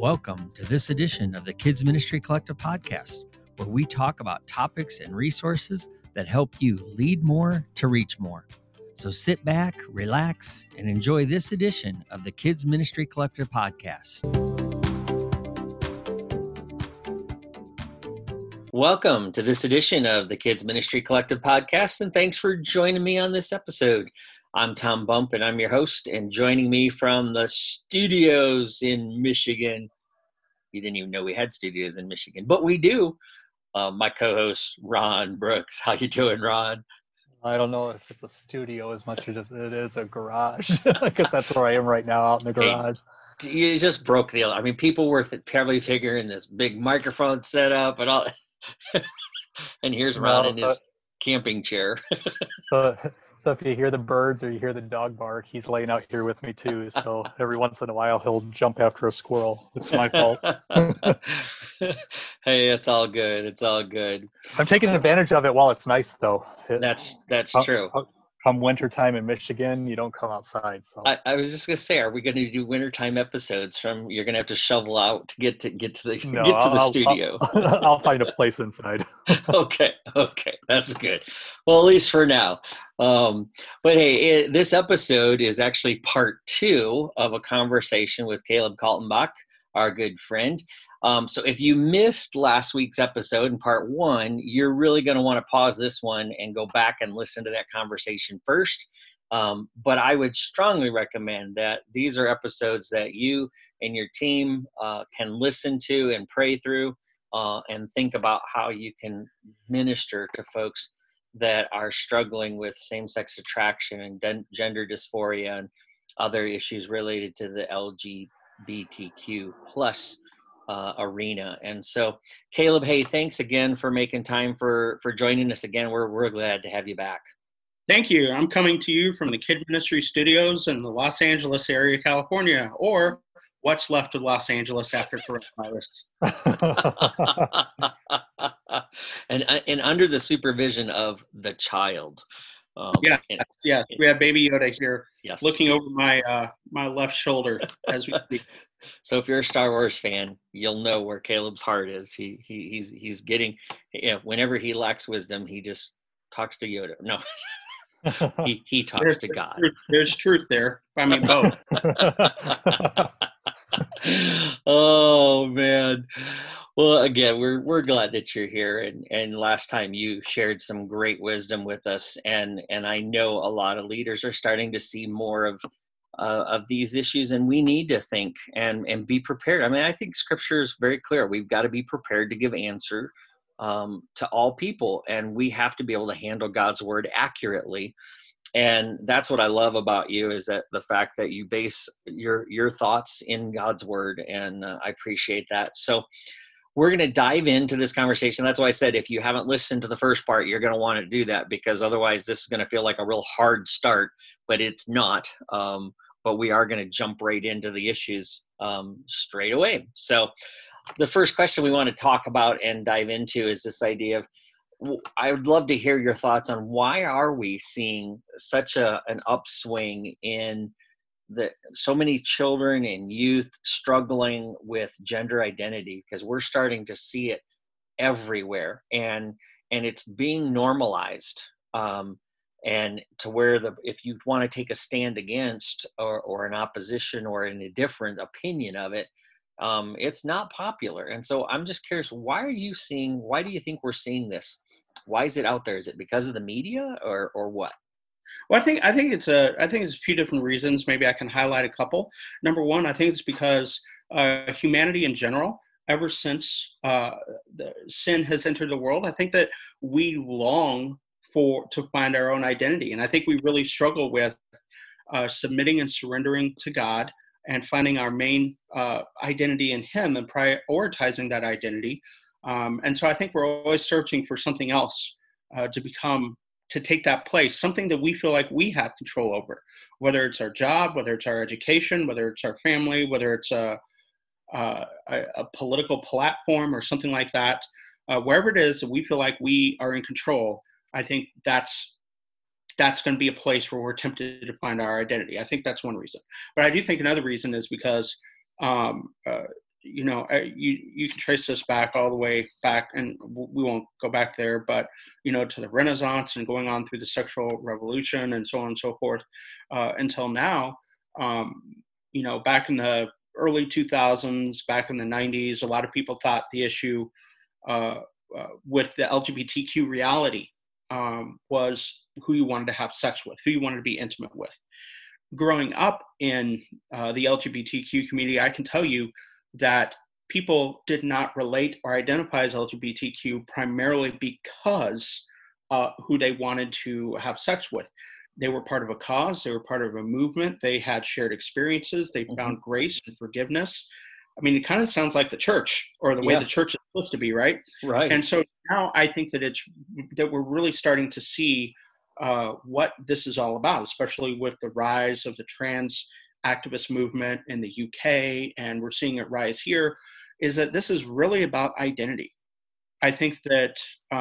Welcome to this edition of the Kids Ministry Collective podcast, where we talk about topics and resources that help you lead more to reach more. So sit back, relax, and enjoy this edition of the Kids Ministry Collective podcast. Welcome to this edition of the Kids Ministry Collective podcast, and thanks for joining me on this episode. I'm Tom Bump, and I'm your host, and joining me from the studios in Michigan. You didn't even know we had studios in Michigan, but we do. My co-host, Ron Brooks. How you doing, Ron? I don't know if it's a studio as much as it is a garage, because that's where I am right now, out in the garage. Hey, you just broke the. I mean, people were probably figuring this big microphone setup and all. And here's Ron in his camping chair. So if you hear the birds or you hear the dog bark, he's laying out here with me too. So every once in a while he'll jump after a squirrel. It's my fault. Hey, it's all good. It's all good. I'm taking advantage of it while it's nice, though. That's true. Come wintertime in Michigan, you don't come outside. So I was just gonna say, are we going to do wintertime episodes? You're going to have to shovel out to get to the studio. I'll find a place inside. Okay, that's good. Well, at least for now. But hey, this episode is actually part 2 of a conversation with Caleb Kaltenbach, our good friend. So if you missed last week's episode in part 1, you're really going to want to pause this one and go back and listen to that conversation first. But I would strongly recommend that these are episodes that you and your team can listen to and pray through and think about how you can minister to folks that are struggling with same-sex attraction and gender dysphoria and other issues related to the LGBTQ plus arena. And so, Caleb, hey, thanks again for making time for joining us again. We're glad to have you back. Thank you. I'm coming to you from the Kid Ministry Studios in the Los Angeles area, California, or what's left of Los Angeles after coronavirus. and under the supervision of the child. Yes. We have Baby Yoda here, yes, looking over my left shoulder as we speak. So if you're a Star Wars fan, you'll know where Caleb's heart is. He's getting, whenever he lacks wisdom, he just talks to Yoda. No, he talks to God. There's truth there. I mean, both. Oh man. Well, again, we're glad that you're here. And last time you shared some great wisdom with us, and I know a lot of leaders are starting to see more of these issues, and we need to think and be prepared. I mean, I think Scripture is very clear. We've got to be prepared to give answer to all people, and we have to be able to handle God's word accurately. And that's what I love about you, is that the fact that you base your thoughts in God's word, and I appreciate that. So we're going to dive into this conversation. That's why I said if you haven't listened to the first part, you're going to want to do that, because otherwise this is going to feel like a real hard start, but it's not. But we are going to jump right into the issues straight away. So the first question we want to talk about and dive into is this idea of, I would love to hear your thoughts on why are we seeing such an upswing in so many children and youth struggling with gender identity, because we're starting to see it everywhere, and it's being normalized, and to where if you want to take a stand against or an opposition or in a different opinion of it, it's not popular. And so I'm just curious, why do you think we're seeing this? Why is it out there? Is it because of the media or what? Well, I think it's a few different reasons. Maybe I can highlight a couple. Number one, I think it's because humanity in general, ever since the sin has entered the world, I think that we long to find our own identity, and I think we really struggle with submitting and surrendering to God and finding our main identity in Him and prioritizing that identity. And so I think we're always searching for something else to take that place, something that we feel like we have control over, whether it's our job, whether it's our education, whether it's our family, whether it's a political platform or something like that. Wherever it is that we feel like we are in control, I think that's going to be a place where we're tempted to find our identity. I think that's one reason. But I do think another reason is because you can trace this back all the way back, and we won't go back there, but to the Renaissance and going on through the sexual revolution and so on and so forth, until now. Back in the early 2000s, back in the 90s, a lot of people thought the issue with the LGBTQ reality was who you wanted to have sex with, who you wanted to be intimate with. Growing up in the LGBTQ community, I can tell you that people did not relate or identify as LGBTQ primarily because who they wanted to have sex with. They were part of a cause, they were part of a movement, they had shared experiences, they found grace and forgiveness. I mean, it kind of sounds like the church, or the way the church is supposed to be, right? Right. And so now I think that we're really starting to see what this is all about, especially with the rise of the trans activist movement in the UK, and we're seeing it rise here, is that this is really about identity. I think that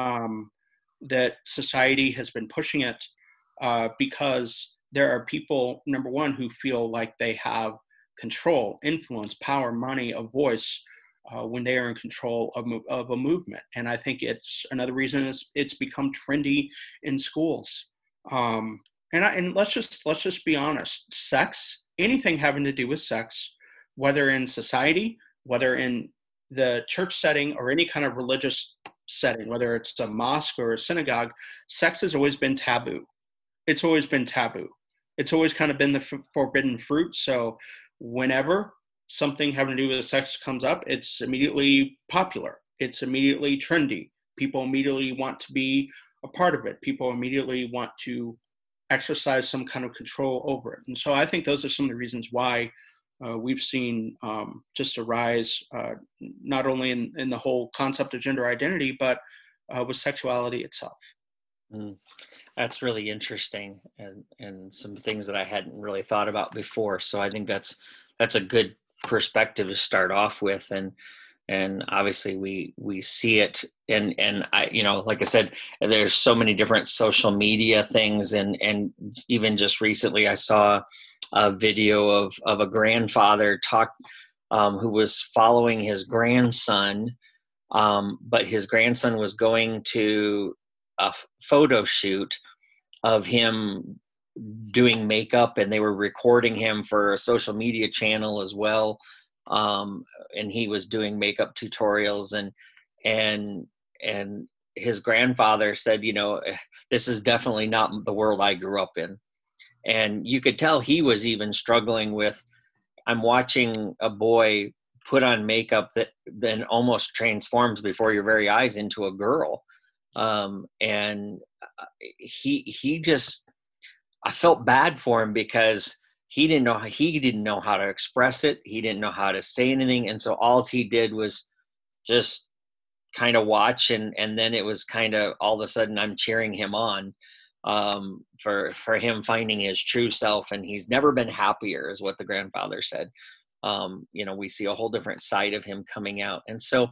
that society has been pushing it because there are people, number one, who feel like they have control, influence, power, money, a voice when they are in control of a movement. And I think it's another reason it's become trendy in schools. And let's just be honest, sex, anything having to do with sex, whether in society, whether in the church setting or any kind of religious setting, whether it's a mosque or a synagogue, sex has always been taboo. It's always been taboo. It's always kind of been the forbidden fruit. So whenever something having to do with sex comes up, it's immediately popular. It's immediately trendy. People immediately want to be a part of it. People immediately want to exercise some kind of control over it. And so I think those are some of the reasons why we've seen just a rise, not only in the whole concept of gender identity, but with sexuality itself. That's really interesting, and some things that I hadn't really thought about before. So I think that's a good perspective to start off with, and obviously we see it, and I, like I said, there's so many different social media things, and even just recently I saw a video of a grandfather who was following his grandson, but his grandson was going to a photo shoot of him doing makeup, and they were recording him for a social media channel as well. And he was doing makeup tutorials, and his grandfather said, this is definitely not the world I grew up in. And you could tell he was even struggling with, I'm watching a boy put on makeup that then almost transforms before your very eyes into a girl. And he just, I felt bad for him because he didn't know how to express it. He didn't know how to say anything. And so all he did was just kind of watch. And then it was kind of all of a sudden I'm cheering him on, for him finding his true self. And he's never been happier, is what the grandfather said. We see a whole different side of him coming out. And so,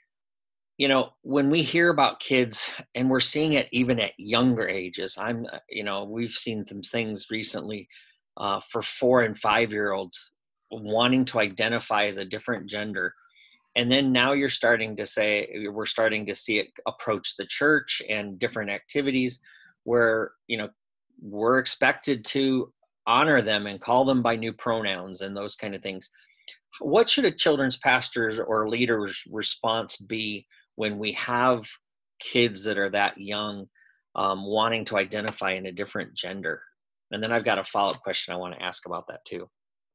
when we hear about kids, and we're seeing it even at younger ages, we've seen some things recently for 4 and 5-year-olds wanting to identify as a different gender. And then now we're starting to see it approach the church and different activities where, we're expected to honor them and call them by new pronouns and those kind of things. What should a children's pastor's or leader's response be when we have kids that are that young, wanting to identify in a different gender? And then I've got a follow-up question I want to ask about that too.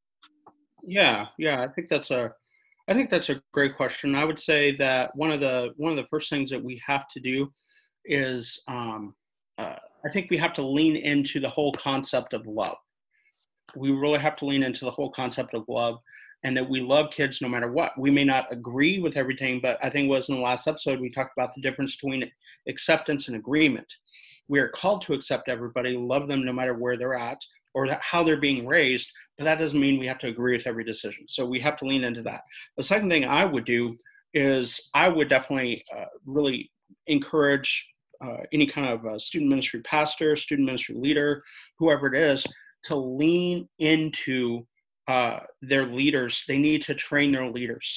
Yeah. I think that's a great question. I would say that one of the first things that we have to do is, I think we have to lean into the whole concept of love. We really have to lean into the whole concept of love, and that we love kids no matter what. We may not agree with everything, but I think it was in the last episode, we talked about the difference between acceptance and agreement. We are called to accept everybody, love them no matter where they're at or how they're being raised, but that doesn't mean we have to agree with every decision. So we have to lean into that. The second thing I would do is I would definitely really encourage any kind of student ministry pastor, student ministry leader, whoever it is, to lean into their leaders. They need to train their leaders.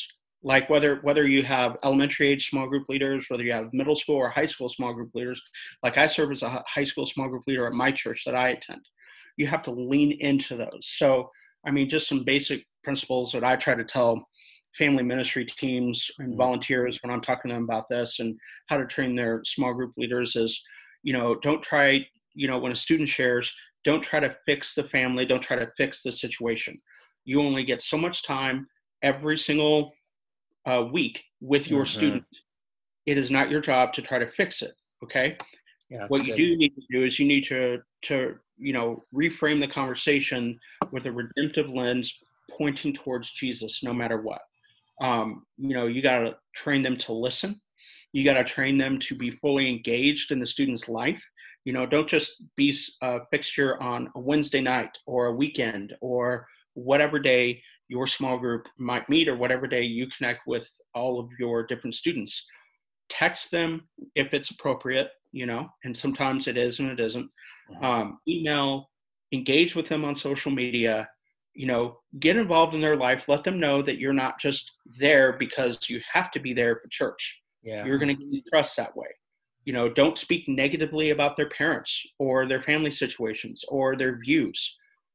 Like whether you have elementary age small group leaders, whether you have middle school or high school small group leaders, like I serve as a high school small group leader at my church that I attend. You have to lean into those. So, I mean, just some basic principles that I try to tell family ministry teams and volunteers when I'm talking to them about this and how to train their small group leaders is, don't try, when a student shares, don't try to fix the family, don't try to fix the situation. You only get so much time every single week with your student. It is not your job to try to fix it. Okay. Yeah, what you do need to do is you need to reframe the conversation with a redemptive lens pointing towards Jesus no matter what. You got to train them to listen. You got to train them to be fully engaged in the student's life. Don't just be a fixture on a Wednesday night or a weekend or whatever day your small group might meet or whatever day you connect with all of your different students. Text them if it's appropriate, and sometimes it is and it isn't. Email, engage with them on social media, get involved in their life. Let them know that you're not just there because you have to be there for church. Yeah. You're going to gain trust that way. Don't speak negatively about their parents or their family situations or their views.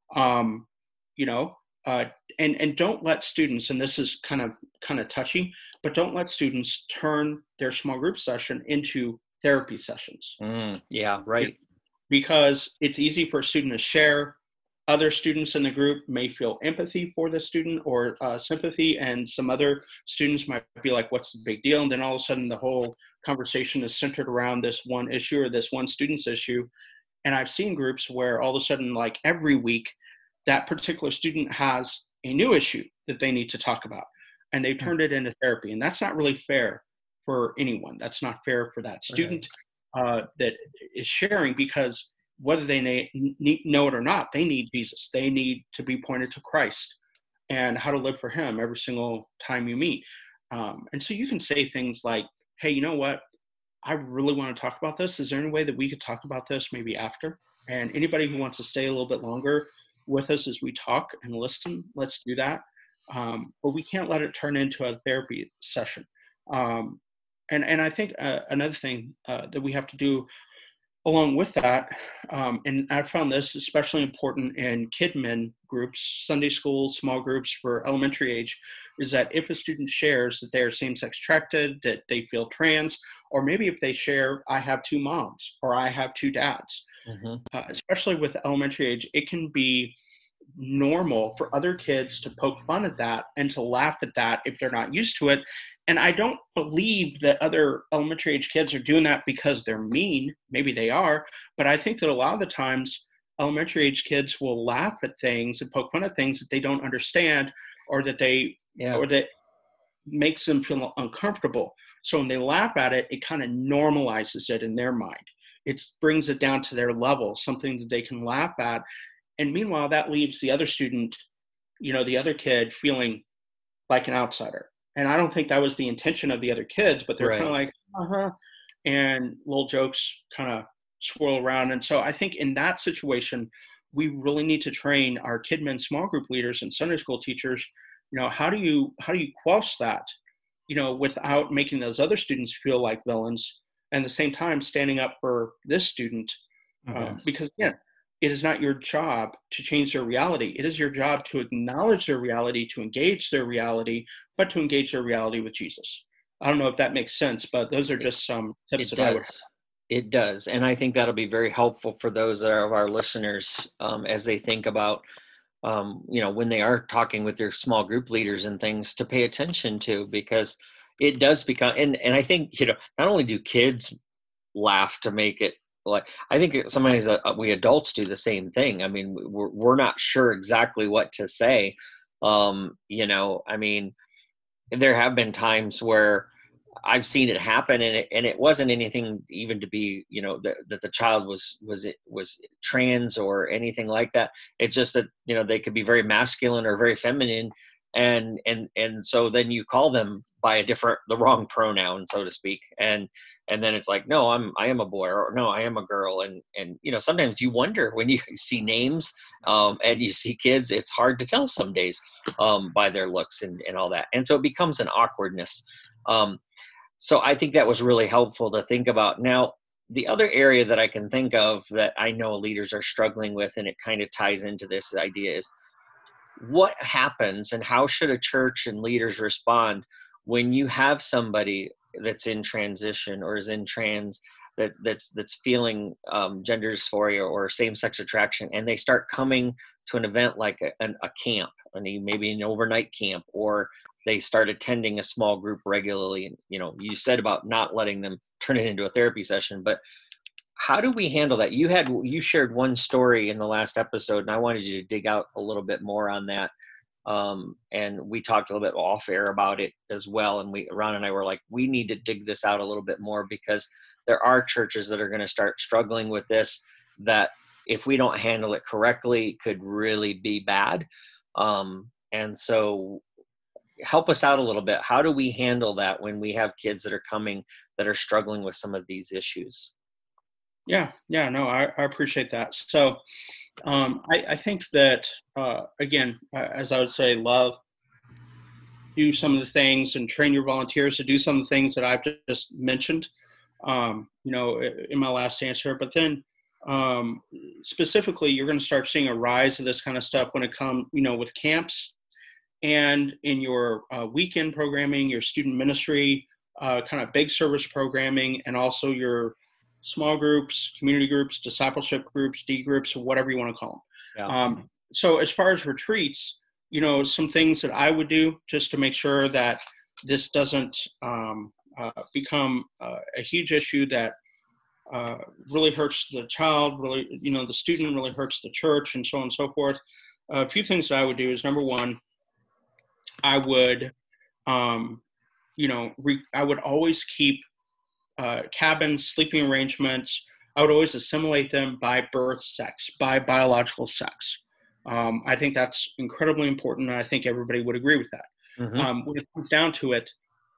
And don't let students, and this is kind of touchy, but don't let students turn their small group session into therapy sessions. Yeah, right. Because it's easy for a student to share. Other students in the group may feel empathy for the student or sympathy, and some other students might be like, what's the big deal? And then all of a sudden the whole conversation is centered around this one issue or this one student's issue. And I've seen groups where all of a sudden, like every week, that particular student has a new issue that they need to talk about, and they've turned it into therapy. And that's not really fair for anyone. That's not fair for that student that is sharing, because whether they know it or not, they need Jesus. They need to be pointed to Christ and how to live for him every single time you meet. And so you can say things like, hey, you know what? I really want to talk about this. Is there any way that we could talk about this maybe after? And anybody who wants to stay a little bit longer with us as we talk and listen, let's do that. But we can't let it turn into a therapy session. And I think another thing that we have to do along with that, and I found this especially important in KidMin groups, Sunday schools, small groups for elementary age, is that if a student shares that they are same-sex attracted, that they feel trans, or maybe if they share, I have two moms or I have two dads, especially with elementary age, it can be normal for other kids to poke fun at that and to laugh at that if they're not used to it. And I don't believe that other elementary age kids are doing that because they're mean. Maybe they are, but I think that a lot of the times elementary age kids will laugh at things and poke fun at things that they don't understand, or that or that makes them feel uncomfortable. So when they laugh at it, it kind of normalizes it in their mind. It brings it down to their level, something that they can laugh at. And meanwhile, that leaves the other student, the other kid feeling like an outsider. And I don't think that was the intention of the other kids, but they're kind of like, and little jokes kind of swirl around. And so I think in that situation, we really need to train our KidMin small group leaders and Sunday school teachers. How do you quash that, without making those other students feel like villains, and at the same time standing up for this student, because again, it is not your job to change their reality. It is your job to acknowledge their reality, to engage their reality, but to engage their reality with Jesus. I don't know if that makes sense, but those are just some tips that I would. It does. And I think that'll be very helpful for those that are of our listeners as they think about, when they are talking with their small group leaders and things, to pay attention to, because it does become, and I think, not only do kids laugh to make it, like, I think sometimes we adults do the same thing. I mean, we're not sure exactly what to say. I mean, there have been times where I've seen it happen, and it wasn't anything even to be, that the child was trans or anything like that. It's just that, they could be very masculine or very feminine. And so then you call them by the wrong pronoun, so to speak. And and then it's like, no, I am a boy, or no, I am a girl. And sometimes you wonder when you see names, and you see kids, it's hard to tell some days, by their looks and all that. And so it becomes an awkwardness. So I think that was really helpful to think about. Now, the other area that I can think of that I know leaders are struggling with, and it kind of ties into this idea, is what happens and how should a church and leaders respond when you have somebody that's in transition or is in trans, that's feeling gender dysphoria or same-sex attraction, and they start coming to an event like a camp, maybe an overnight camp, or they start attending a small group regularly. And you said about not letting them turn it into a therapy session, but how do we handle that? You shared one story in the last episode, and I wanted you to dig out a little bit more on that. And we talked a little bit off air about it as well. And Ron and I were like, we need to dig this out a little bit more, because there are churches that are going to start struggling with this, that if we don't handle it correctly, could really be bad. And so help us out a little bit. How do we handle that when we have kids that are coming that are struggling with some of these issues? Yeah, no, I appreciate that. So I think that, again, as I would say, do some of the things and train your volunteers to do some of the things that I've just mentioned, in my last answer. But then specifically, you're going to start seeing a rise of this kind of stuff when it comes, with camps and in your weekend programming, your student ministry, kind of big service programming, and also your small groups, community groups, discipleship groups, D groups, or whatever you want to call them. Yeah. So as far as retreats, some things that I would do just to make sure that this doesn't become a huge issue that really hurts the child, really, the student, really hurts the church, and so on and so forth. A few things that I would do is, number one, I would, I would always keep cabins, sleeping arrangements. I would always assimilate them by birth sex, by biological sex. I think that's incredibly important, and I think everybody would agree with that. Mm-hmm. When it comes down to it,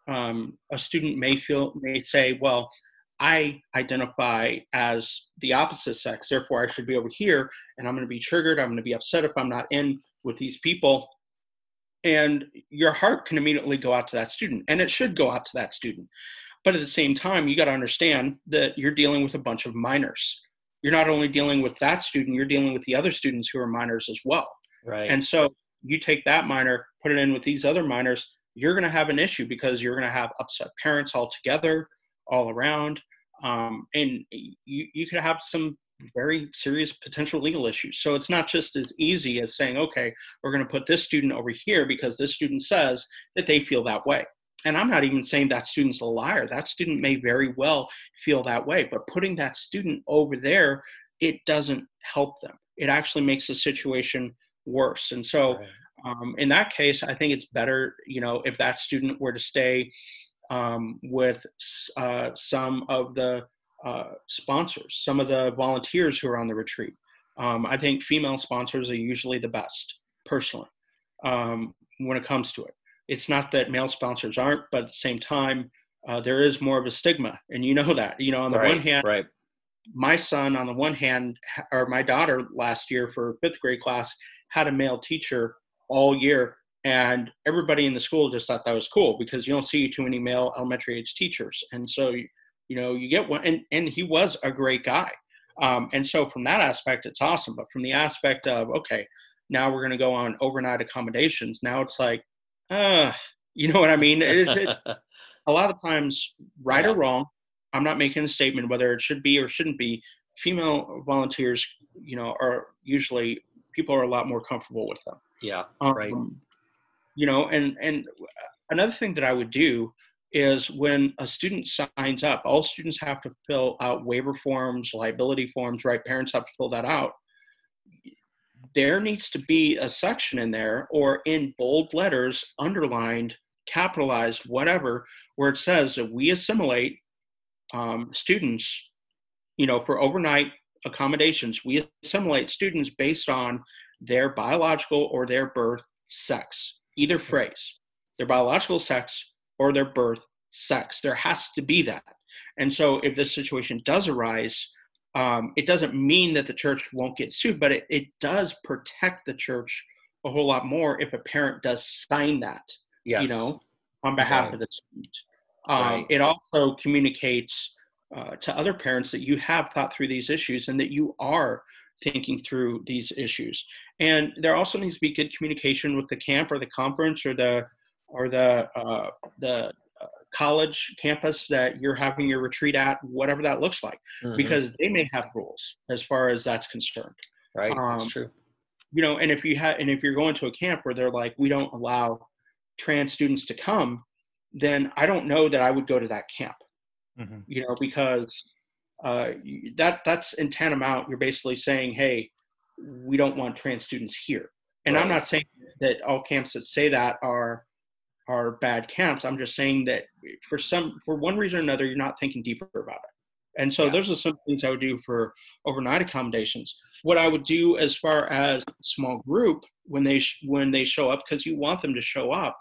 a student may say, well, I identify as the opposite sex, therefore I should be over here, and I'm going to be triggered, I'm going to be upset if I'm not in with these people. And your heart can immediately go out to that student, and it should go out to that student. But at the same time, you got to understand that you're dealing with a bunch of minors. You're not only dealing with that student, you're dealing with the other students who are minors as well. Right. And so you take that minor, put it in with these other minors, you're going to have an issue, because you're going to have upset parents altogether, all around. And you could have some very serious potential legal issues. So it's not just as easy as saying, okay, we're going to put this student over here because this student says that they feel that way. And I'm not even saying that student's a liar. That student may very well feel that way, but putting that student over there, it doesn't help them. It actually makes the situation worse. And so in that case, I think it's better, if that student were to stay with some of the sponsors, some of the volunteers who are on the retreat. I think female sponsors are usually the best, personally, when it comes to it. It's not that male sponsors aren't, but at the same time, there is more of a stigma. And that, on the one hand, my son, on the one hand, or my daughter last year for fifth grade class, had a male teacher all year. And everybody in the school just thought that was cool, because you don't see too many male elementary age teachers. And so, you get one, and he was a great guy. And so from that aspect, it's awesome. But from the aspect of, okay, now we're going to go on overnight accommodations. Now it's like, you know what I mean? It's a lot of times, right or wrong, I'm not making a statement whether it should be or shouldn't be. Female volunteers, are usually, people are a lot more comfortable with them. Yeah, right. And another thing that I would do is, when a student signs up, all students have to fill out waiver forms, liability forms, right? Parents have to fill that out. There needs to be a section in there, or in bold letters, underlined, capitalized, whatever, where it says that we assimilate students, for overnight accommodations. We assimilate students based on their biological or their birth sex. Either phrase, their biological sex or their birth sex. There has to be that. And so if this situation does arise, it doesn't mean that the church won't get sued, but it does protect the church a whole lot more if a parent does sign that, Yes. on behalf Right. of the student. Right. It also communicates to other parents that you have thought through these issues and that you are thinking through these issues. And there also needs to be good communication with the camp or the conference or the college campus that you're having your retreat at, whatever that looks like, because they may have rules as far as that's concerned. Right. That's true. And if you're going to a camp where they're like, we don't allow trans students to come, then I don't know that I would go to that camp, because that's in tantamount. You're basically saying, hey, we don't want trans students here. And I'm not saying that all camps that say that are bad camps. I'm just saying that for one reason or another, you're not thinking deeper about it. And so those are some things I would do for overnight accommodations. What I would do as far as small group when they show up, because you want them to show up.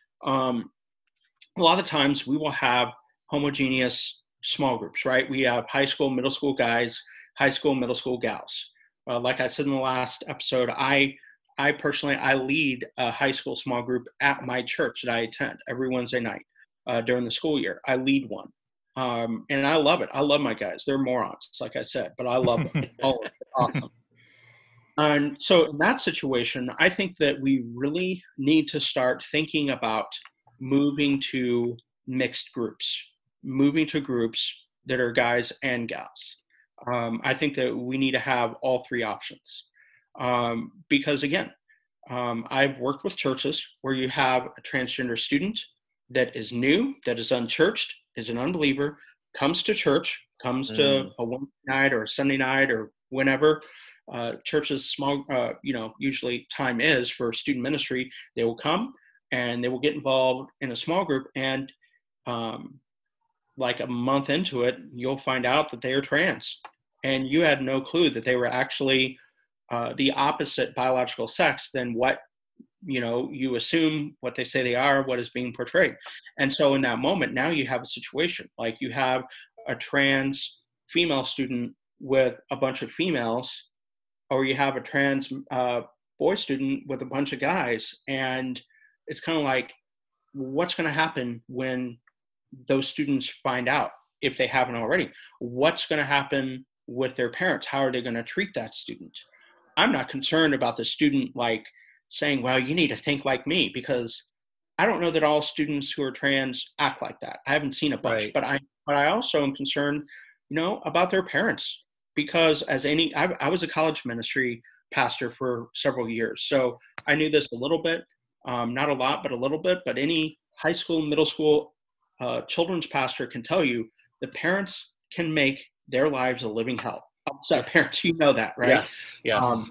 A lot of the times we will have homogeneous small groups, right? We have high school, middle school guys, high school, middle school gals. Like I said in the last episode, I personally lead a high school small group at my church that I attend every Wednesday night during the school year. I lead one. And I love it. I love my guys. They're morons, like I said, but I love them. Oh, awesome. And so in that situation, I think that we really need to start thinking about moving to mixed groups, moving to groups that are guys and gals. I think that we need to have all three options. Because again, I've worked with churches where you have a transgender student that is new, that is unchurched, is an unbeliever, comes to church, comes to a Wednesday night or a Sunday night or whenever church's small, usually time is for student ministry. They will come and they will get involved in a small group, and like a month into it, you'll find out that they are trans, and you had no clue that they were actually the opposite biological sex than what you assume what they say they are, what is being portrayed. And so in that moment, now you have a situation like you have a trans female student with a bunch of females, or you have a trans boy student with a bunch of guys. And it's kind of like, what's going to happen when those students find out, if they haven't already? What's going to happen with their parents? How are they going to treat that student? I'm not concerned about the student like saying, well, you need to think like me, because I don't know that all students who are trans act like that. I haven't seen a bunch, but I also am concerned, about their parents, because I was a college ministry pastor for several years. So I knew this a little bit, not a lot, but a little bit. But any high school, middle school children's pastor can tell you the parents can make their lives a living hell. Upset parents, you know that, right? Yes.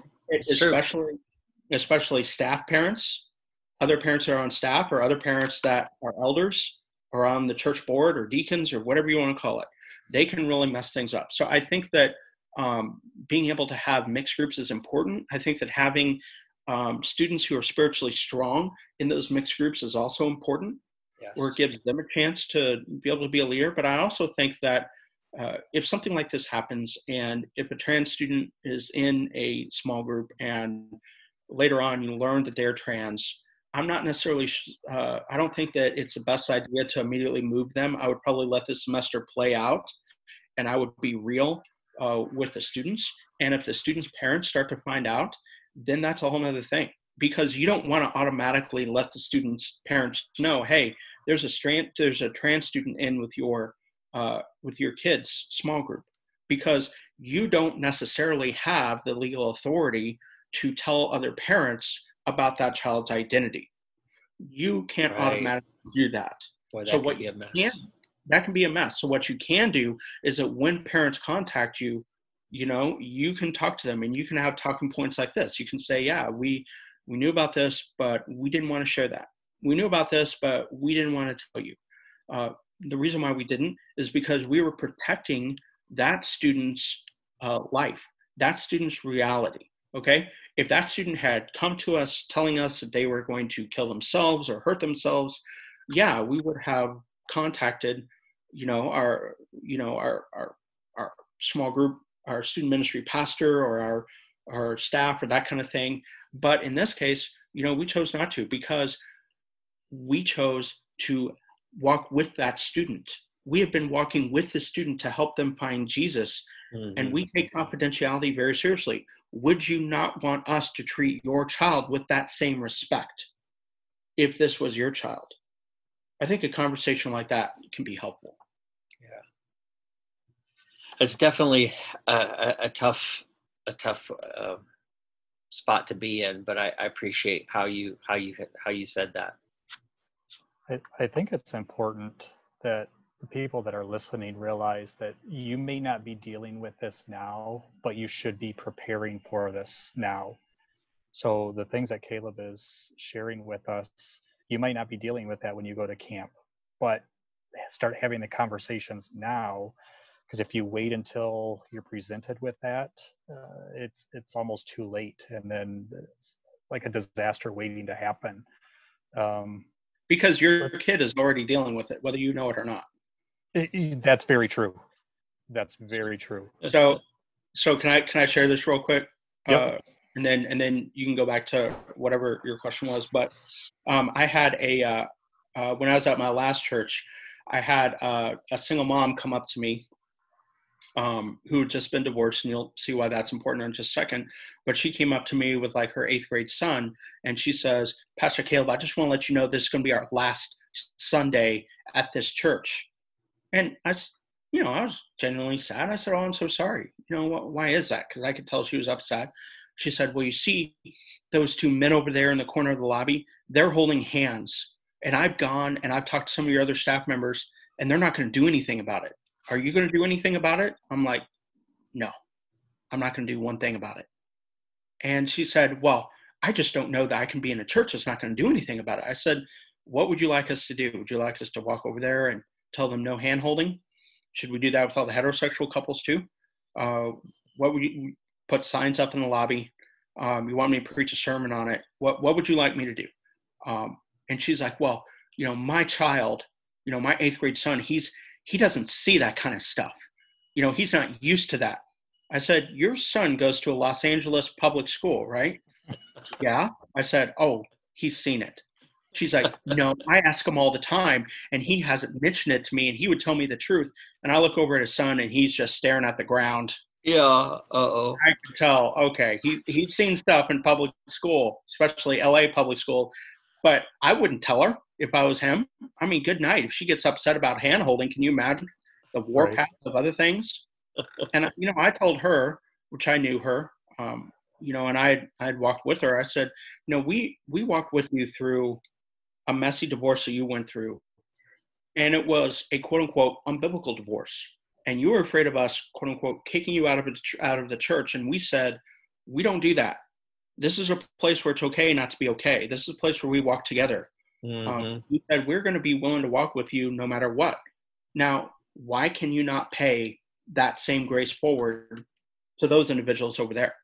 Especially staff parents, other parents that are on staff, or other parents that are elders or on the church board or deacons or whatever you want to call it. They can really mess things up. So I think that being able to have mixed groups is important. I think that having students who are spiritually strong in those mixed groups is also important, where it gives them a chance to be able to be a leader. But I also think that if something like this happens, and if a trans student is in a small group and later on you learn that they're trans, I'm not necessarily, I don't think that it's the best idea to immediately move them. I would probably let this semester play out, and I would be real with the students. And if the students' parents start to find out, then that's a whole other thing, because you don't want to automatically let the students' parents know, hey, there's a trans student in with your kids' small group, because you don't necessarily have the legal authority to tell other parents about that child's identity. You can't automatically do that. Boy, that could be a mess. That can be a mess. So what you can do is that when parents contact you, you can talk to them, and you can have talking points like this. You can say, yeah, we knew about this, but we didn't want to share that. We knew about this, but we didn't want to tell you. The reason why we didn't is because we were protecting that student's life, that student's reality. Okay? If that student had come to us telling us that they were going to kill themselves or hurt themselves, yeah, we would have contacted our small group, our student ministry pastor, or our staff, or that kind of thing. But in this case, we chose not to, because we chose to walk with that student. We have been walking with the student to help them find Jesus, and we take confidentiality very seriously. Would you not want us to treat your child with that same respect if this was your child? I think a conversation like that can be helpful. Yeah, it's definitely a tough spot to be in, but I appreciate how you said that. I think it's important that the people that are listening realize that you may not be dealing with this now, but you should be preparing for this now. So the things that Caleb is sharing with us, you might not be dealing with that when you go to camp, but start having the conversations now, because if you wait until you're presented with that, it's almost too late, and then it's like a disaster waiting to happen. Because your kid is already dealing with it, whether you know it or not. That's very true. That's very true. So can I share this real quick? Yep. And then you can go back to whatever your question was. But I had when I was at my last church, I had a single mom come up to me who had just been divorced, and you'll see why that's important in just a second. But she came up to me with like her 8th grade son, and she says, "Pastor Caleb, I just want to let you know this is going to be our last Sunday at this church." And I was genuinely sad. I said, "Oh, I'm so sorry. Why is that?" Because I could tell she was upset. She said, "Well, you see those 2 men over there in the corner of the lobby, they're holding hands. And I've gone and I've talked to some of your other staff members, and they're not going to do anything about it. Are you going to do anything about it?" I'm like, "No, I'm not going to do one thing about it." And she said, "Well, I just don't know that I can be in a church that's not going to do anything about it." I said, "What would you like us to do? Would you like us to walk over there and tell them no hand holding? Should we do that with all the heterosexual couples too? What would you put signs up in the lobby? You want me to preach a sermon on it? What would you like me to do?" And she's like, "Well, my child, my 8th grade son, he doesn't see that kind of stuff. He's not used to that." I said, "Your son goes to a Los Angeles public school, right?" "Yeah." I said, "Oh, he's seen it." She's like, "No, I ask him all the time, and he hasn't mentioned it to me, and he would tell me the truth." And I look over at his son, and he's just staring at the ground. Yeah. Uh-oh. I could tell, okay, he's seen stuff in public school, especially LA public school, but I wouldn't tell her if I was him. I mean, good night. If she gets upset about hand holding, can you imagine the warpath of other things? And I told her, which I knew her, and I'd walked with her. I said, we walked with you through a messy divorce that you went through, and it was a quote unquote unbiblical divorce. And you were afraid of us, quote unquote, kicking you out of the church. And we said, we don't do that. This is a place where it's okay not to be okay. This is a place where we walk together. We said, we're going to be willing to walk with you no matter what. Now, why can you not pay that same grace forward to those individuals over there?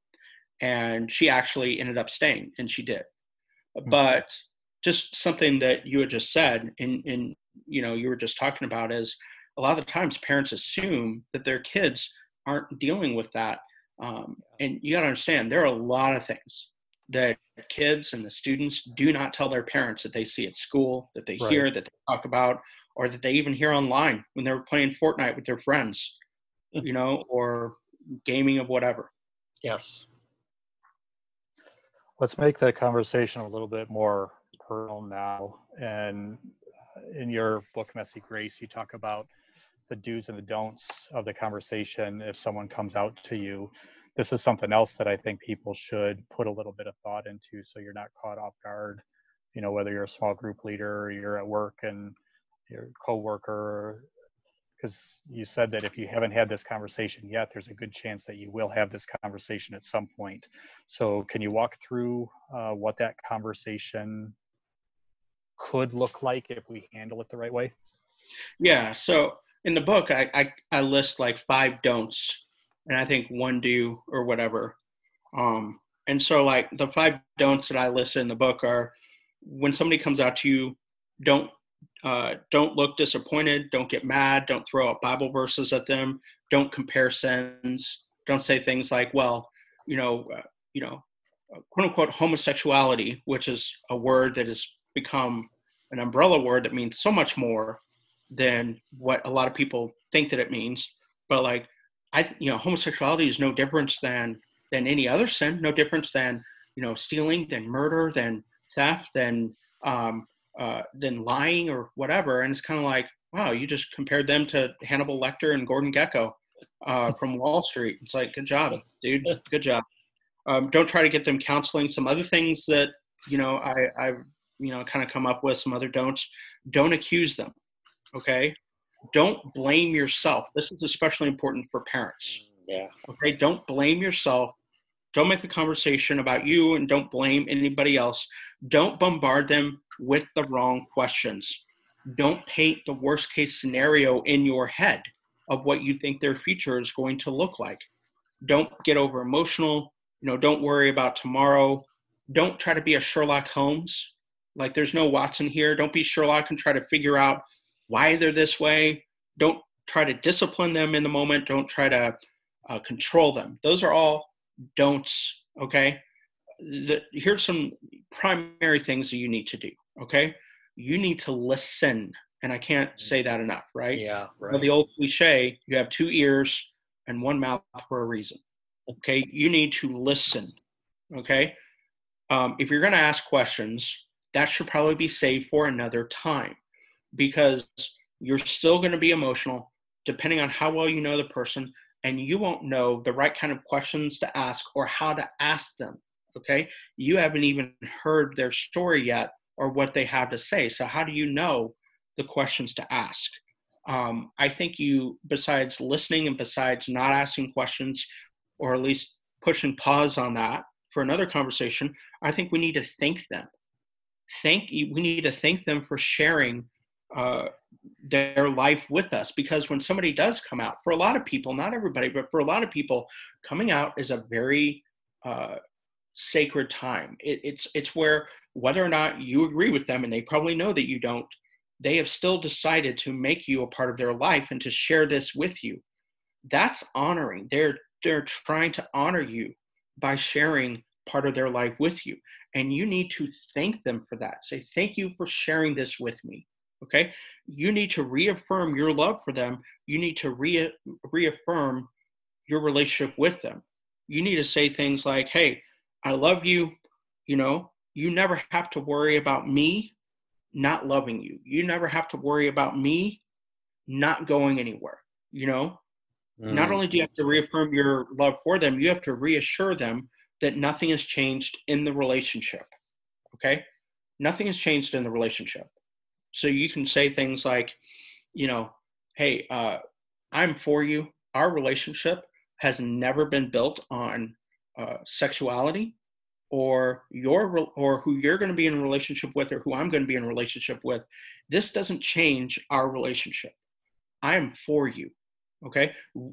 And she actually ended up staying, and she did. But just something that you had just said, and you were just talking about, is a lot of the times parents assume that their kids aren't dealing with that. And you got to understand, there are a lot of things that kids and the students do not tell their parents that they see at school, that they hear, that they talk about, or that they even hear online when they're playing Fortnite with their friends, or gaming of whatever. Yes. Let's make the conversation a little bit more personal now. And in your book, Messy Grace, you talk about the do's and the don'ts of the conversation if someone comes out to you. This is something else that I think people should put a little bit of thought into, so you're not caught off guard, whether you're a small group leader or you're at work and your coworker, because you said that if you haven't had this conversation yet, there's a good chance that you will have this conversation at some point. So can you walk through what that conversation could look like if we handle it the right way? Yeah. So in the book, I list like 5 don'ts, and I think 1 do or whatever. And so like the 5 don'ts that I list in the book are: when somebody comes out to you, don't Don't look disappointed. Don't get mad. Don't throw out Bible verses at them. Don't compare sins. Don't say things like, well, quote unquote homosexuality, which is a word that has become an umbrella word that means so much more than what a lot of people think that it means. But like, homosexuality is no difference than any other sin, no difference than, stealing, than murder, than theft, than lying or whatever. And it's kind of like, wow, you just compared them to Hannibal Lecter and Gordon Gekko from Wall Street. It's like, good job, dude. Good job. Don't try to get them counseling. Some other things that, I've kind of come up with, some other don'ts. Don't accuse them. Okay. Don't blame yourself. This is especially important for parents. Yeah. Okay. Don't blame yourself. Don't make the conversation about you, and don't blame anybody else. Don't bombard them with the wrong questions. Don't paint the worst case scenario in your head of what you think their future is going to look like. Don't get over emotional. Don't worry about tomorrow. Don't try to be a Sherlock Holmes. Like, there's no Watson here. Don't be Sherlock and try to figure out why they're this way. Don't try to discipline them in the moment. Don't try to control them. Those are all don'ts, okay? Here's some primary things that you need to do, okay? You need to listen, and I can't say that enough, right? Yeah, right. Well, the old cliche, you have two ears and one mouth for a reason, okay? You need to listen, okay? If you're going to ask questions, that should probably be saved for another time, because you're still going to be emotional depending on how well you know the person, and you won't know the right kind of questions to ask or how to ask them, okay? You haven't even heard their story yet or what they have to say. So how do you know the questions to ask? I think besides listening and besides not asking questions, or at least pushing pause on that for another conversation, I think we need to thank them. We need to thank them for sharing their life with us, because when somebody does come out, for a lot of people, not everybody, but for a lot of people, coming out is a very sacred time. It's where, whether or not you agree with them, and they probably know that you don't, they have still decided to make you a part of their life and to share this with you. That's honoring. They're trying to honor you by sharing part of their life with you, and you need to thank them for that. Say, thank you for sharing this with me. Okay, you need to reaffirm your love for them. You need to reaffirm your relationship with them. You need to say things like, hey, I love you. You never have to worry about me not loving you. You never have to worry about me not going anywhere. Not only do you have to reaffirm your love for them, you have to reassure them that nothing has changed in the relationship. Okay, nothing has changed in the relationship. So you can say things like, hey, I'm for you. Our relationship has never been built on sexuality or who you're going to be in a relationship with or who I'm going to be in a relationship with. This doesn't change our relationship. I am for you. Okay.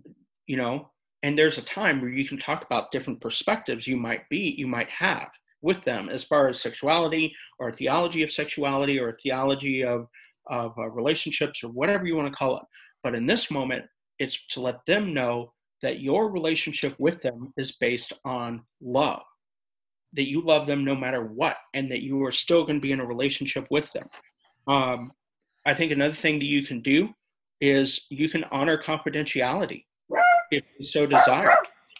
And there's a time where you can talk about different perspectives you might have with them as far as sexuality or a theology of sexuality or a theology of relationships or whatever you want to call it. But in this moment, it's to let them know that your relationship with them is based on love, that you love them no matter what, and that you are still going to be in a relationship with them. I think another thing that you can do is you can honor confidentiality if you so desire.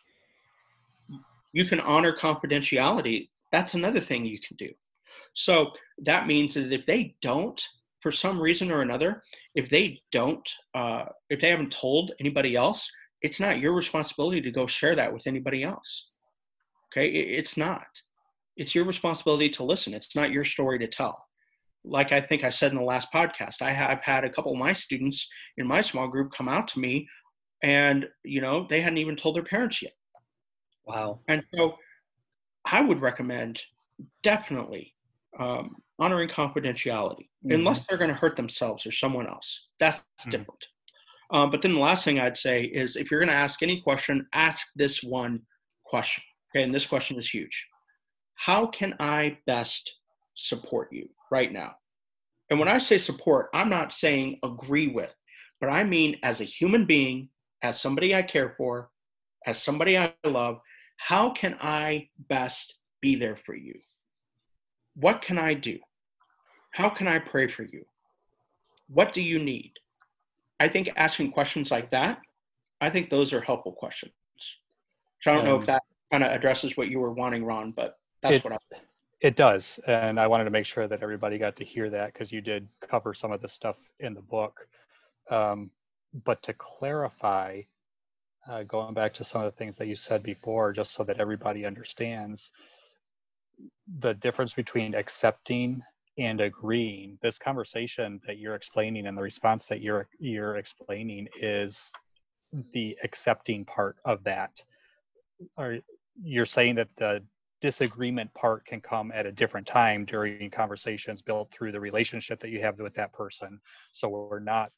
You can honor confidentiality. That's another thing you can do. So that means that if they don't, for some reason or another, if they haven't told anybody else, it's not your responsibility to go share that with anybody else. Okay? It's not. It's your responsibility to listen. It's not your story to tell. Like I think I said in the last podcast, I have had a couple of my students in my small group come out to me, and they hadn't even told their parents yet. Wow. And so I would recommend definitely honoring confidentiality, unless they're going to hurt themselves or someone else. That's different. But then the last thing I'd say is, if you're going to ask any question, ask this one question. Okay, and this question is huge. How can I best support you right now? And when I say support, I'm not saying agree with, but I mean as a human being, as somebody I care for, as somebody I love, how can I best be there for you? What can I do? How can I pray for you? What do you need? I think asking questions like that, I think those are helpful questions. So I don't know if that kind of addresses what you were wanting, Ron, but that's what I. It does. And I wanted to make sure that everybody got to hear that, because you did cover some of the stuff in the book. But to clarify, going back to some of the things that you said before, just so that everybody understands the difference between accepting and agreeing. This conversation that you're explaining and the response that you're explaining is the accepting part of that. Or you're saying that the disagreement part can come at a different time during conversations built through the relationship that you have with that person. So we're not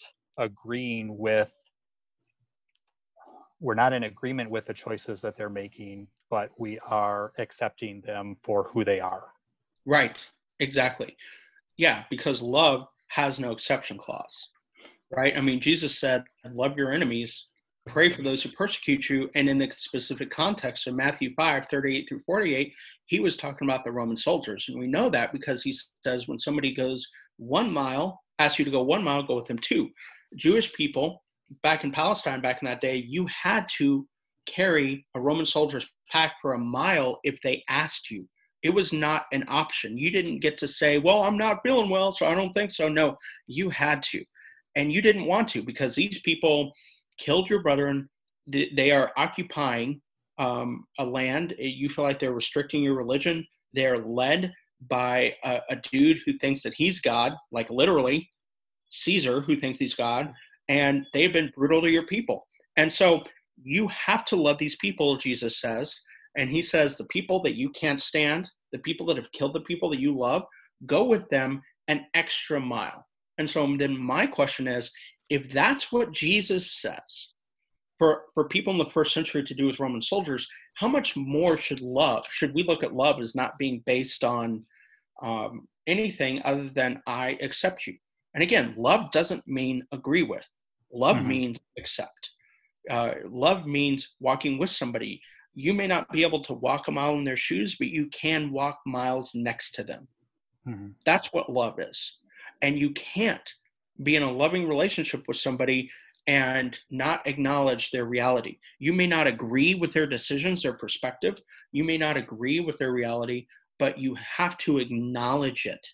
in agreement with the choices that they're making, but we are accepting them for who they are. Right, exactly. Yeah, because love has no exception clause, right? I mean, Jesus said, love your enemies, pray for those who persecute you. And in the specific context of Matthew 5:38 through 48, he was talking about the Roman soldiers. And we know that because he says when somebody goes 1 mile, asks you to go 1 mile, go with them 2. Jewish people back in Palestine, back in that day, you had to carry a Roman soldier's pack for 1 mile if they asked you. It was not an option. You didn't get to say, well, I'm not feeling well, so I don't think so. No, you had to. And you didn't want to, because these people killed your brethren. They are occupying a land. You feel like they're restricting your religion. They're led by a dude who thinks that he's God, like literally Caesar, who thinks he's God. And they've been brutal to your people. And so you have to love these people, Jesus says. And he says, the people that you can't stand, the people that have killed the people that you love, go with them an extra mile. And so then my question is, if that's what Jesus says for people in the first century to do with Roman soldiers, how much more should we look at love as not being based on anything other than I accept you? And again, love doesn't mean agree with. Love means accept. Love means walking with somebody. You may not be able to walk a mile in their shoes, but you can walk miles next to them. That's what love is. And you can't be in a loving relationship with somebody and not acknowledge their reality. You may not agree with their decisions, their perspective. You may not agree with their reality, but you have to acknowledge it.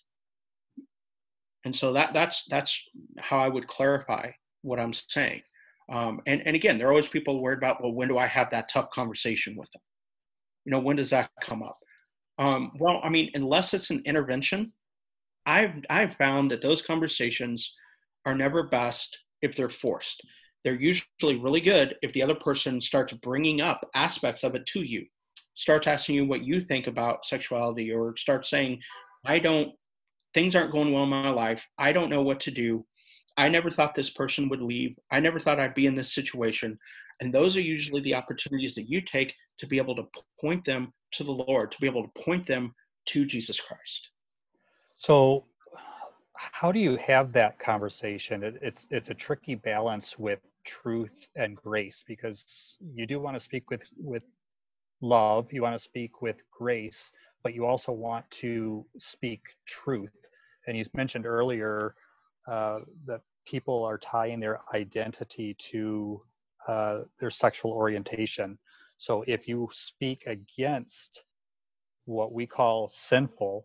And so that's how I would clarify what I'm saying. And again, there are always people worried about, well, when do I have that tough conversation with them? When does that come up? Well, I mean, unless it's an intervention, I've found that those conversations are never best if they're forced. They're usually really good if the other person starts bringing up aspects of it to you, starts asking you what you think about sexuality, or starts saying, things aren't going well in my life. I don't know what to do. I never thought this person would leave. I never thought I'd be in this situation. And those are usually the opportunities that you take to be able to point them to the Lord, to be able to point them to Jesus Christ. So how do you have that conversation? It's a tricky balance with truth and grace, because you do want to speak with love, you want to speak with grace, but you also want to speak truth. And you mentioned earlier that people are tying their identity to their sexual orientation. So if you speak against what we call sinful,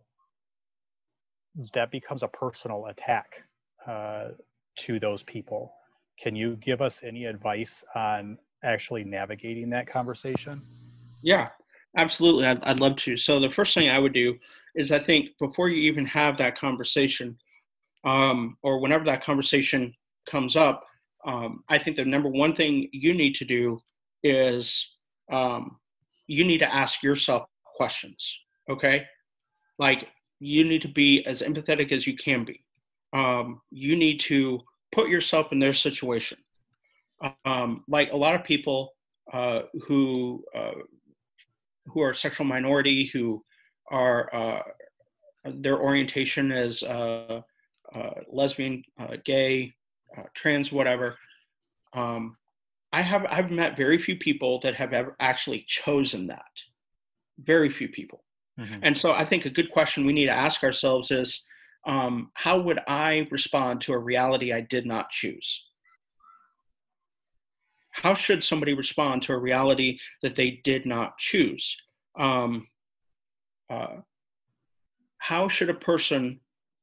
that becomes a personal attack to those people. Can you give us any advice on actually navigating that conversation? Yeah, absolutely. I'd love to. So the first thing I would do is, I think before you even have that conversation, or whenever that conversation comes up, I think the number one thing you need to do is you need to ask yourself questions, okay? Like, you need to be as empathetic as you can be. You need to put yourself in their situation. Like a lot of people who are sexual minority, who are their orientation is lesbian, gay, trans, whatever. I've met very few people that have ever actually chosen that. Very few people. Mm-hmm. And so I think a good question we need to ask ourselves is, how would I respond to a reality I did not choose? How should somebody respond to a reality that they did not choose? How should a person,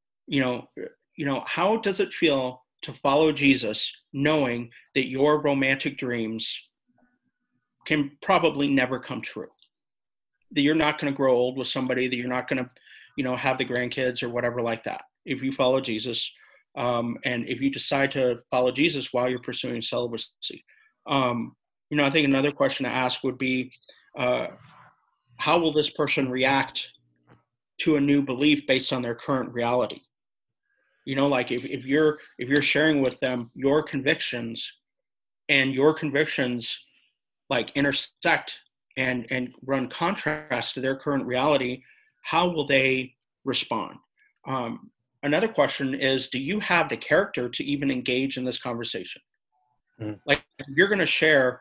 how does it feel to follow Jesus knowing that your romantic dreams can probably never come true? That you're not going to grow old with somebody, that you're not going to, have the grandkids or whatever like that. If you follow Jesus, and if you decide to follow Jesus while you're pursuing celibacy. I think another question to ask would be, how will this person react to a new belief based on their current reality? Like if you're sharing with them your convictions, and your convictions like intersect and run contrast to their current reality, how will they respond? Another question is, do you have the character to even engage in this conversation? Like if you're going to share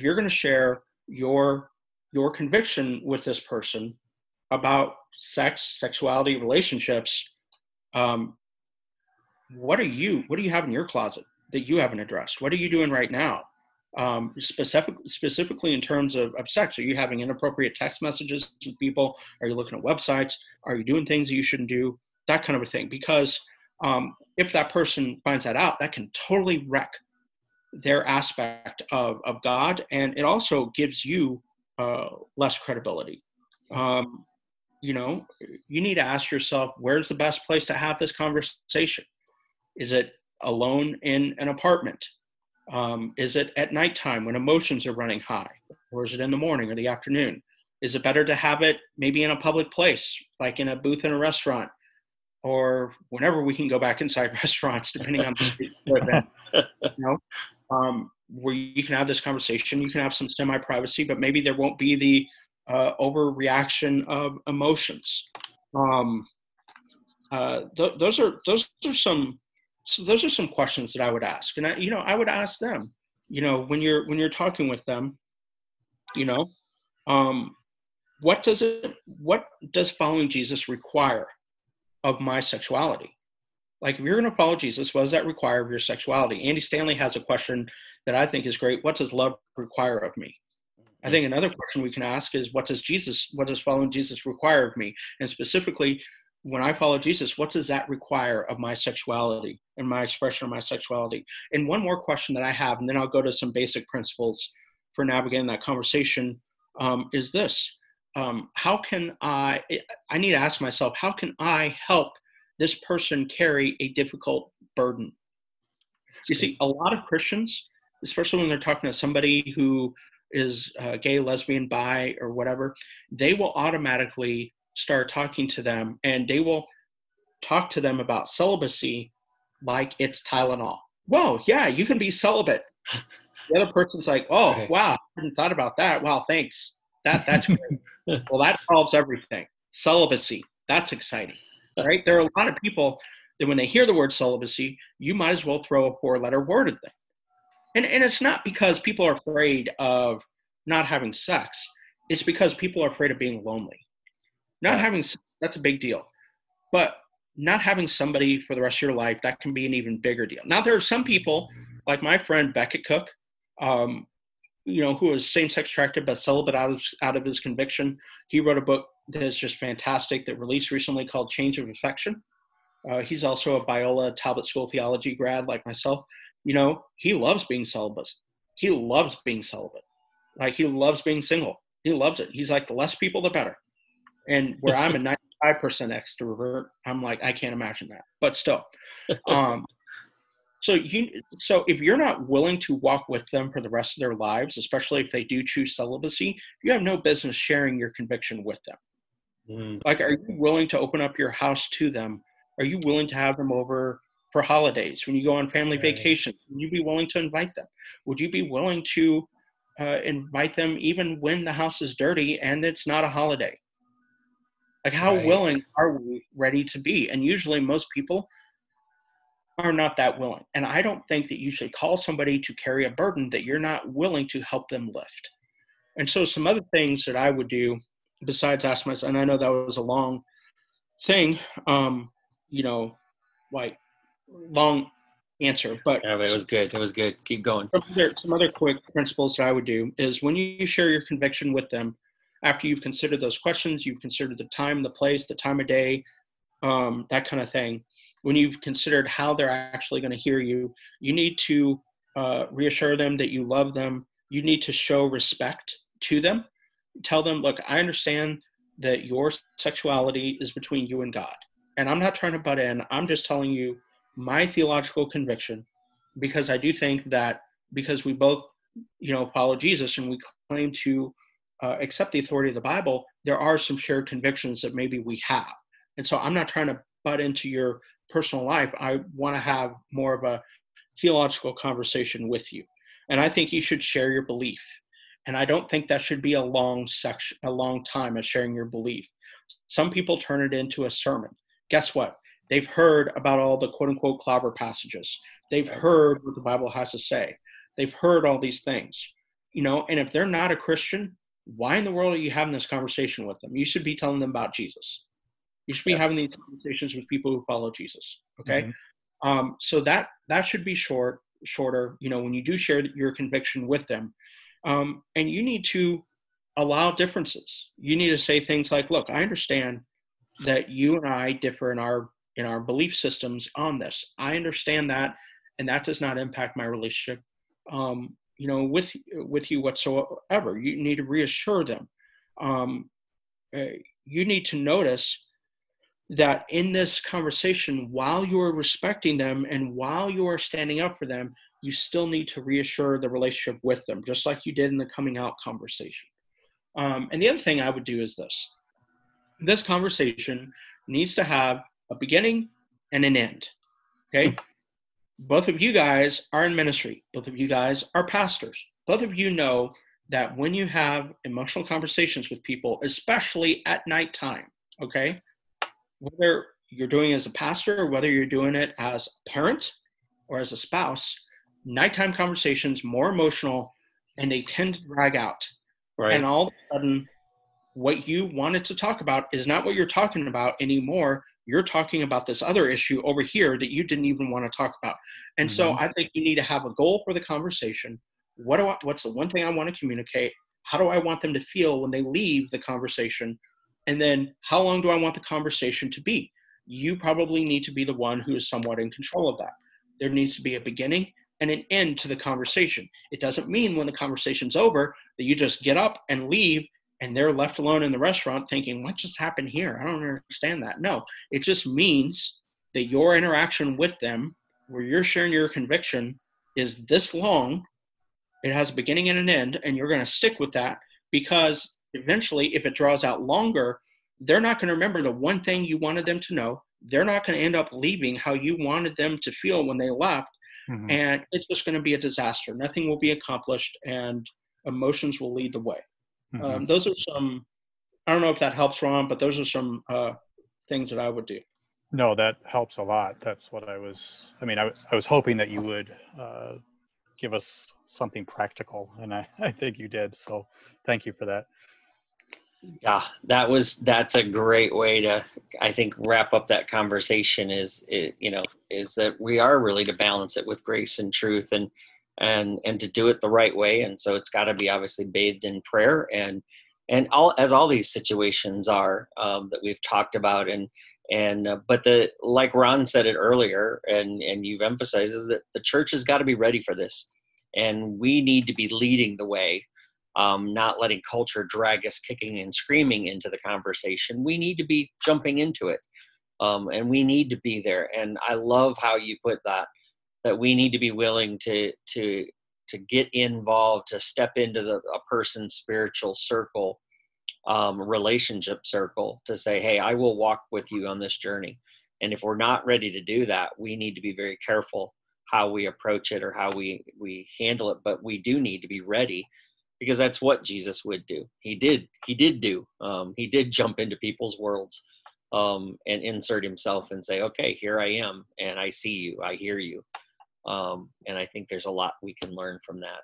your conviction with this person about sex, sexuality, relationships, what do you have in your closet that you haven't addressed? What are you doing right now? Specifically in terms of sex, are you having inappropriate text messages with people? Are you looking at websites? Are you doing things that you shouldn't do? That kind of a thing. Because if that person finds that out, that can totally wreck their aspect of God, and it also gives you less credibility. You need to ask yourself, where's the best place to have this conversation? Is it alone in an apartment? Is it at nighttime when emotions are running high? Or is it in the morning or the afternoon? Is it better to have it maybe in a public place, like in a booth in a restaurant, or whenever we can go back inside restaurants, depending on the event, where you can have this conversation, you can have some semi-privacy, but maybe there won't be the overreaction of emotions. Those are some questions that I would ask, and I would ask them, when you're talking with them, what does following Jesus require of my sexuality? Like, if you're going to follow Jesus, what does that require of your sexuality? Andy Stanley has a question that I think is great. What does love require of me? I think another question we can ask is, what does following Jesus require of me? And specifically, when I follow Jesus, what does that require of my sexuality and my expression of my sexuality? And one more question that I have, and then I'll go to some basic principles for navigating that conversation, is this. How can I need to ask myself, how can I help this person carry a difficult burden? You see, a lot of Christians, especially when they're talking to somebody who is gay, lesbian, bi, or whatever, they will automatically start talking to them, and they will talk to them about celibacy like it's Tylenol. Whoa, yeah, you can be celibate. The other person's like, oh, wow, I hadn't thought about that. Wow, thanks. That's great. Well, that solves everything. Celibacy, that's exciting, right? There are a lot of people that when they hear the word celibacy, you might as well throw a four-letter word at them. And it's not because people are afraid of not having sex. It's because people are afraid of being lonely. Having sex, that's a big deal. But not having somebody for the rest of your life, that can be an even bigger deal. Now, there are some people, like my friend Beckett Cook, who is same-sex attracted but celibate out of his conviction. He wrote a book that is just fantastic that released recently called Change of Affection. He's also a Biola Talbot School theology grad like myself. He loves being celibate. He loves being celibate. Like, he loves being single. He loves it. He's like, the less people, the better. And where I'm a 95% extrovert, I'm like, I can't imagine that. But still. So if you're not willing to walk with them for the rest of their lives, especially if they do choose celibacy, you have no business sharing your conviction with them. Like, are you willing to open up your house to them? Are you willing to have them over for holidays? When you go on family vacation, would you be willing to invite them? Would you be willing to invite them even when the house is dirty and it's not a holiday? Like, how willing are we ready to be? And usually most people are not that willing. And I don't think that you should call somebody to carry a burden that you're not willing to help them lift. And so some other things that I would do besides ask myself, and I know that was a long thing, you know, like long answer, but Yeah, but it was good. It was good. Keep going. some other quick principles that I would do is when you share your conviction with them, after you've considered those questions, you've considered the time, the place, the time of day, that kind of thing. When you've considered how they're actually going to hear you, you need to reassure them that you love them. You need to show respect to them. Tell them, look, I understand that your sexuality is between you and God. And I'm not trying to butt in. I'm just telling you my theological conviction, because I do think that because we both, follow Jesus and we claim to accept the authority of the Bible, there are some shared convictions that maybe we have. And so I'm not trying to butt into your personal life. I want to have more of a theological conversation with you. And I think you should share your belief. And I don't think that should be a long time of sharing your belief. Some people turn it into a sermon. Guess what? They've heard about all the quote unquote clobber passages. They've heard what the Bible has to say. They've heard all these things, and if they're not a Christian, why in the world are you having this conversation with them? You should be telling them about Jesus. You should be having these conversations with people who follow Jesus. Okay. Mm-hmm. So that should be shorter, when you do share your conviction with them. And you need to allow differences. You need to say things like, look, I understand that you and I differ in our belief systems on this. I understand that, and that does not impact my relationship, with you whatsoever. You need to reassure them. You need to notice that in this conversation, while you are respecting them and while you are standing up for them, you still need to reassure the relationship with them, just like you did in the coming out conversation. And the other thing I would do is this. This conversation needs to have a beginning and an end, okay? Both of you guys are in ministry. Both of you guys are pastors. Both of you know that when you have emotional conversations with people, especially at nighttime, okay, whether you're doing it as a pastor or whether you're doing it as a parent or as a spouse, nighttime conversations more emotional and they tend to drag out. Right. And all of a sudden, what you wanted to talk about is not what you're talking about anymore. You're talking about this other issue over here that you didn't even want to talk about. And so I think you need to have a goal for the conversation. What's the one thing I want to communicate? How do I want them to feel when they leave the conversation? And then how long do I want the conversation to be? You probably need to be the one who is somewhat in control of that. There needs to be a beginning and an end to the conversation. It doesn't mean when the conversation's over that you just get up and leave and they're left alone in the restaurant thinking, what just happened here? I don't understand that. No, it just means that your interaction with them, where you're sharing your conviction, is this long. It has a beginning and an end, and you're going to stick with that, because eventually, if it draws out longer, they're not going to remember the one thing you wanted them to know. They're not going to end up leaving how you wanted them to feel when they left. And it's just going to be a disaster. Nothing will be accomplished, and emotions will lead the way. Those are some, I don't know if that helps, Ron, but those are some things that I would do. No, that helps a lot. That's what I was hoping that you would give us something practical, and I think you did. So thank you for that. Yeah, that's a great way to, I think, wrap up that conversation is that we are really to balance it with grace and truth and to do it the right way. And so it's got to be obviously bathed in prayer and all these situations are that we've talked about. But like Ron said it earlier, and you've emphasized, is that the church has got to be ready for this, and we need to be leading the way. Not letting culture drag us kicking and screaming into the conversation. We need to be jumping into it. And we need to be there. And I love how you put that we need to be willing to get involved, to step into a person's spiritual circle, relationship circle, to say, hey, I will walk with you on this journey. And if we're not ready to do that, we need to be very careful how we approach it or how we handle it. But we do need to be ready, because that's what Jesus would do. He did jump into people's worlds. and insert himself and say, okay, here I am, and I see you, I hear you. And I think there's a lot we can learn from that.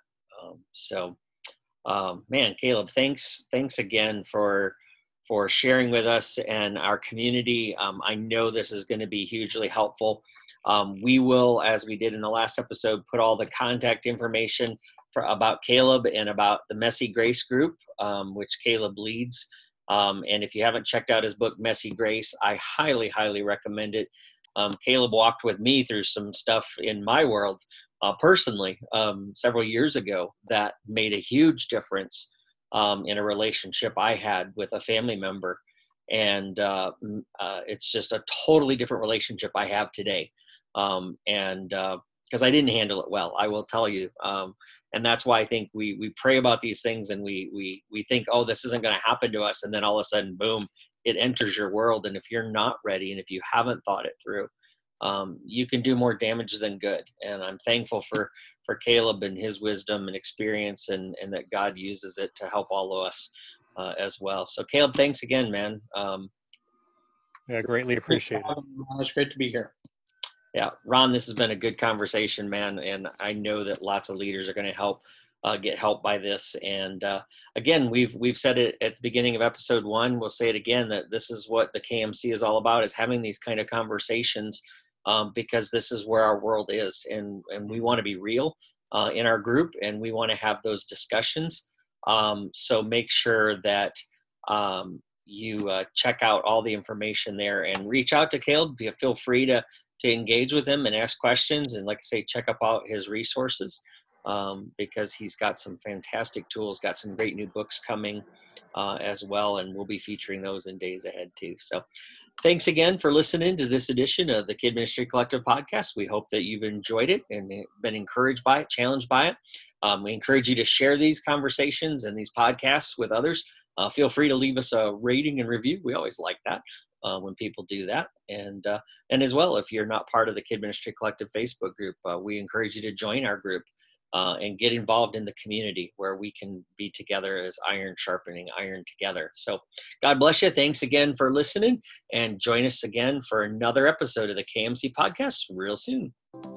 Man, Caleb, thanks again for sharing with us and our community. I know this is going to be hugely helpful. We will, as we did in the last episode, put all the contact information about Caleb and about the Messy Grace group, which Caleb leads. And if you haven't checked out his book, Messy Grace, I highly, highly recommend it. Caleb walked with me through some stuff in my world personally several years ago that made a huge difference in a relationship I had with a family member. And it's just a totally different relationship I have today. Because I didn't handle it well, I will tell you. And that's why I think we pray about these things and we think, oh, this isn't going to happen to us. And then all of a sudden, boom, it enters your world. And if you're not ready and if you haven't thought it through, you can do more damage than good. And I'm thankful for Caleb and his wisdom and experience and that God uses it to help all of us as well. So Caleb, thanks again, man. Yeah, greatly appreciate it. It's great to be here. Yeah, Ron, this has been a good conversation, man. And I know that lots of leaders are going to get help by this. And again, we've said it at the beginning of episode 1. We'll say it again, that this is what the KMC is all about, is having these kind of conversations because this is where our world is. And we want to be real in our group, and we want to have those discussions. So make sure that you check out all the information there and reach out to Caleb. Feel free to engage with him and ask questions. And like I say, check out his resources because he's got some fantastic tools, got some great new books coming as well. And we'll be featuring those in days ahead too. So thanks again for listening to this edition of the Kid Ministry Collective podcast. We hope that you've enjoyed it and been encouraged by it, challenged by it. We encourage you to share these conversations and these podcasts with others. Feel free to leave us a rating and review. We always like that when people do that. And as well, if you're not part of the Kid Ministry Collective Facebook group, we encourage you to join our group and get involved in the community where we can be together as iron sharpening iron together. So God bless you. Thanks again for listening, and join us again for another episode of the KMC podcast real soon.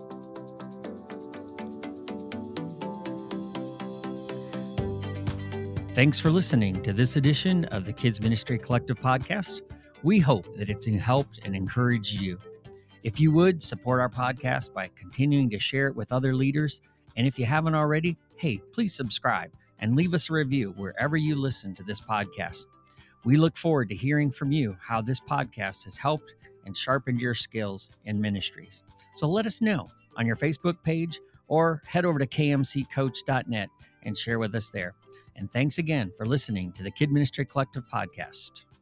Thanks for listening to this edition of the Kids Ministry Collective podcast. We hope that it's helped and encouraged you. If you would, support our podcast by continuing to share it with other leaders. And if you haven't already, hey, please subscribe and leave us a review wherever you listen to this podcast. We look forward to hearing from you how this podcast has helped and sharpened your skills in ministries. So let us know on your Facebook page or head over to kmccoach.net and share with us there. And thanks again for listening to the Kid Ministry Collective podcast.